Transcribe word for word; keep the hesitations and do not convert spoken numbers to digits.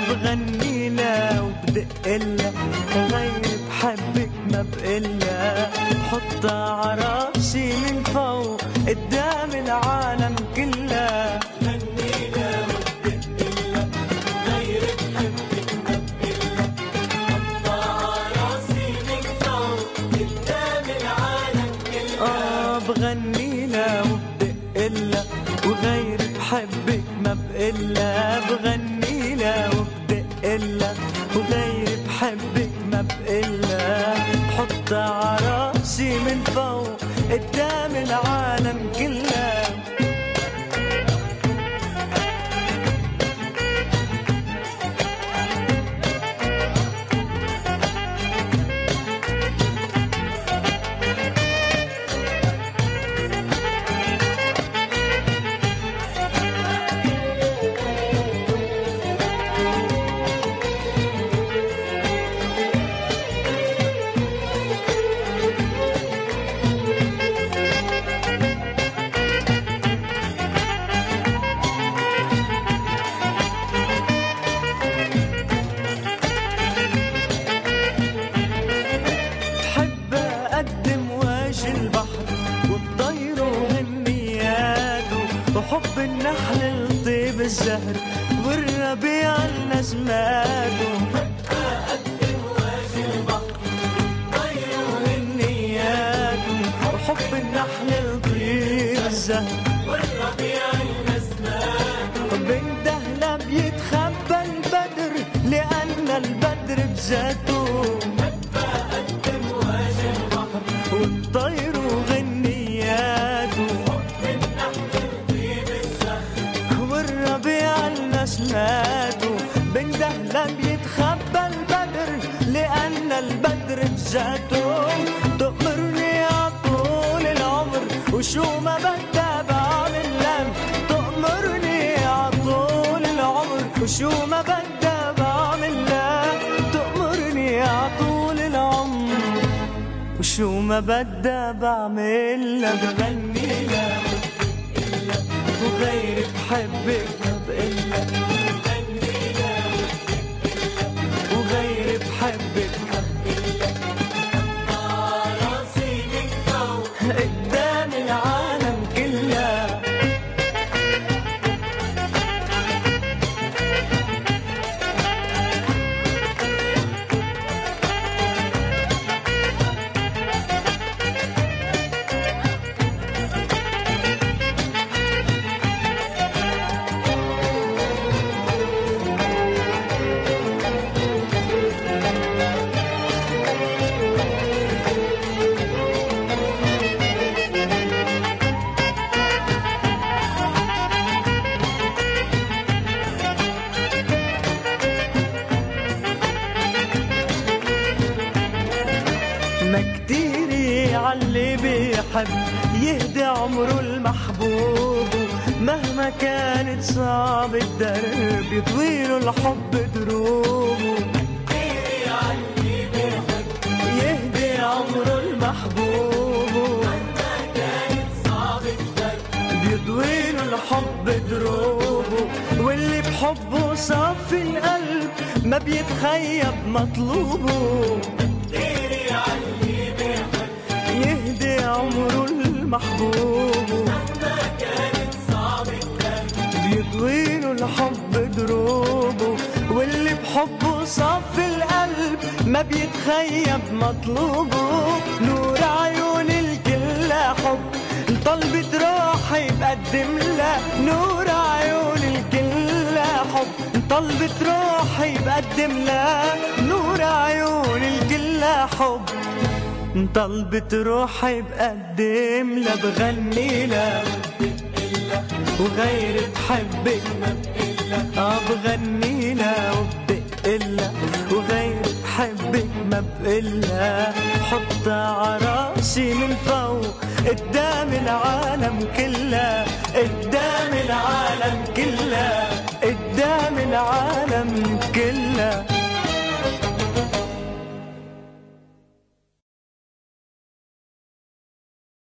بغنيلها وبدقلها غير بحبك ما بقلها حطها عراسي من فوق قدام العالم كلها بغنيلها وبدقلها غير بحبك ما بقلها حطها عراسي من فوق قدام العالم كلها آه بغنيلها وبدقلها وغير بحبك ما بقلها بغنيلها وبدقلها وغير بحبك ما بقلها بحطها عراسي من فوق قدام العالم كلها وحب النحل لطيب الزهر والربيع النسماته أقدم واجي البحر والطير وهنياته وحب النحل لطيب الزهر والربيع النسماته بندهله بيتخبى البدر لأن البدر بذاته أقدم واجي البحر والطير وغنياته نسماته بندهله بيتخبى البدر لأن البدر بذاته تأمرني عطول العمر وشو ما بدها بعمل لم تأمرني عطول العمر وشو ما بدها بعمل لم تأمرني عطول العمر وشو ما بدها بعمل لها بغني لها وغير بحبك ما بقلها بغنيلها وغير بحبك ما بقلها حطها راسي من فوق قدام العالم كلها ما كتير عاللي بيحب يهدي عمره المحبوب مهما كانت صعب الدرب يطويله الحب دروبه كتير عاللي بيحب يهدي عمره المحبوب مهما كانت صعب الدرب يطويله الحب دروبه واللي بحبه صافي القلب ما بيتخيب مطلوبه يهدي عمره المحبوب مهما كانت صعب الدرب بيطويله الحب دروبه واللي بحبه صافي القلب ما بيتخيب مطلوبه نور عيون الكل حب طلبت روحي بقدم لها نور عيون الكل حب طلبت روحي بقدم لها نور عيون الكل حب طلبت روحي بقدم لها بغني لها وغير بحبك ما بقلها اه بغني لها وبدقلها وغير بحبك ما بقلها حطها عراسي من فوق قدام العالم كلها قدام العالم كلها قدام العالم كلها